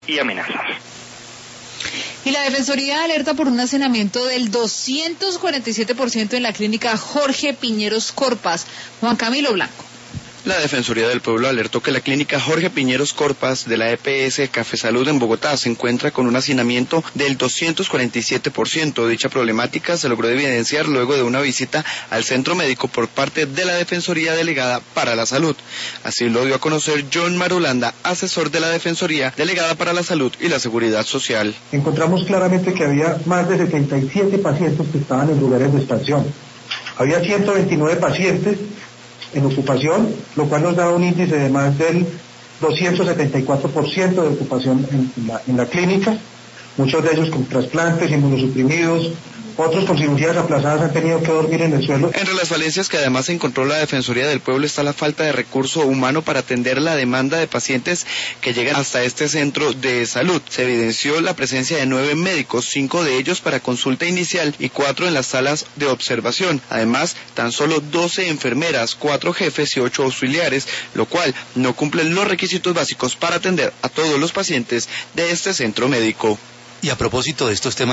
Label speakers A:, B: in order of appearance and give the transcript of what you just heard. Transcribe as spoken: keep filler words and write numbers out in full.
A: y amenazas.
B: Y la Defensoría alerta por un hacinamiento del doscientos cuarenta y siete por ciento en la clínica Jorge Piñeros Corpas. Juan Camilo Blanco.
C: La Defensoría del Pueblo alertó que la clínica Jorge Piñeros Corpas de la E P S Café Salud en Bogotá se encuentra con un hacinamiento del doscientos cuarenta y siete por ciento. Dicha problemática se logró evidenciar luego de una visita al centro médico por parte de la Defensoría Delegada para la Salud. Así lo dio a conocer John Marulanda, asesor de la Defensoría Delegada para la Salud y la Seguridad Social.
D: Encontramos claramente que había más de setenta y siete pacientes que estaban en lugares de expansión. Había ciento veintinueve pacientes en ocupación, lo cual nos da un índice de más del doscientos setenta y cuatro por ciento de ocupación en la, en la clínica, muchos de ellos con trasplantes, inmunosuprimidos, otros con cirugías aplazadas han tenido que dormir en el suelo.
C: Entre las falencias que además encontró la Defensoría del Pueblo está la falta de recurso humano para atender la demanda de pacientes que llegan hasta este centro de salud. Se evidenció la presencia de nueve médicos, cinco de ellos para consulta inicial y cuatro en las salas de observación. Además, tan solo doce enfermeras, cuatro jefes y ocho auxiliares, lo cual no cumplen los requisitos básicos para atender a todos los pacientes de este centro médico.
E: Y a propósito de estos temas